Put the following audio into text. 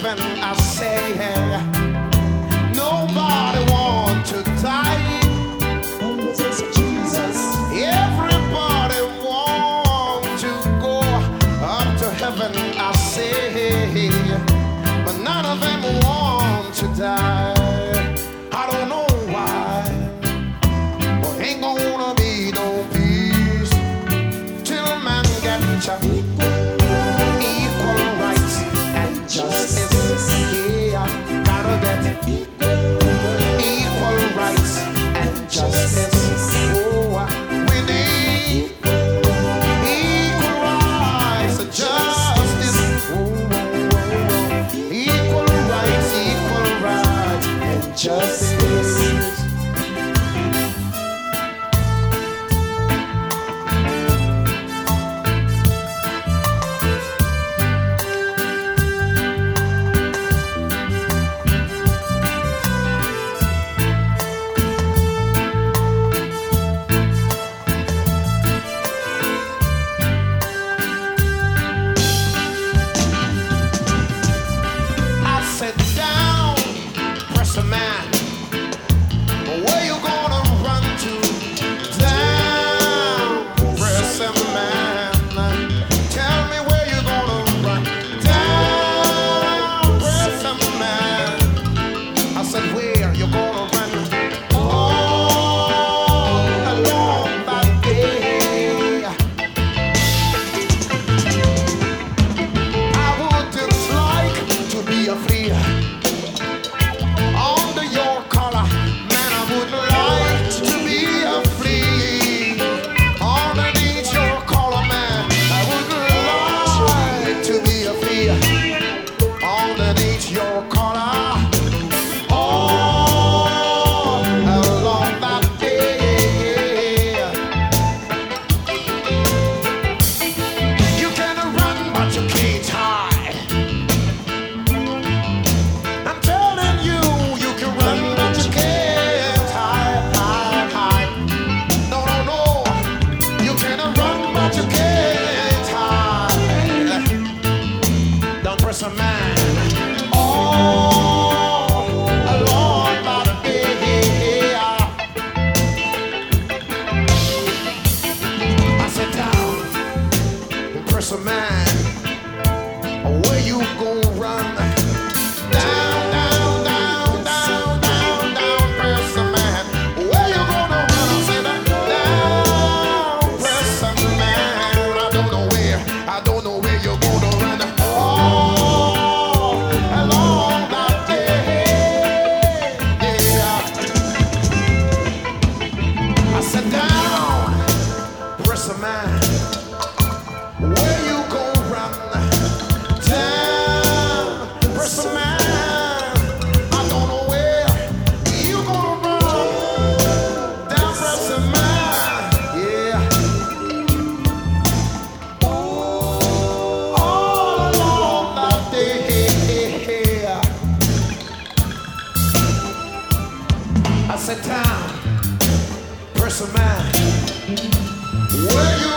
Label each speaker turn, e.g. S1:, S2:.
S1: heaven, I say, nobody want to die. Jesus. Everybody want to go up to heaven, I say, but none of them want to die. I don't know why, but ain't gonna be no peace till man get equal rights and justice. Yeah, gotta get equal rights and justice. Oh, we need equal rights and justice. Oh, equal rights and justice. Sit down, press a man. Where you gonna run to? Down, press a man. Tell me where you gonna run. Down, press a man. I said, where you gonna run? All along that day. I would just like to be a free. Under your collar, man, I would like to be a free. Underneath your collar, man, I would like to be a free. Underneath your collar, all along that day. You can run, but you can't hide. I'm telling you, you can run, but you can't hide. No, no, no. You can run, but you can't hide. Don't press a man. All along by the day. I sit down, press a man. Where you gon' run? Down, down, down, down, down, down, press a man. Where you gonna run? I said down, press a man. I don't know where you're gonna run. All along that day, yeah. I said down, press a man. Where you gon' run? Down, press a man. I don't know where you gonna run. Down, press a man. Yeah. All along that day. I said down, press a man. Where you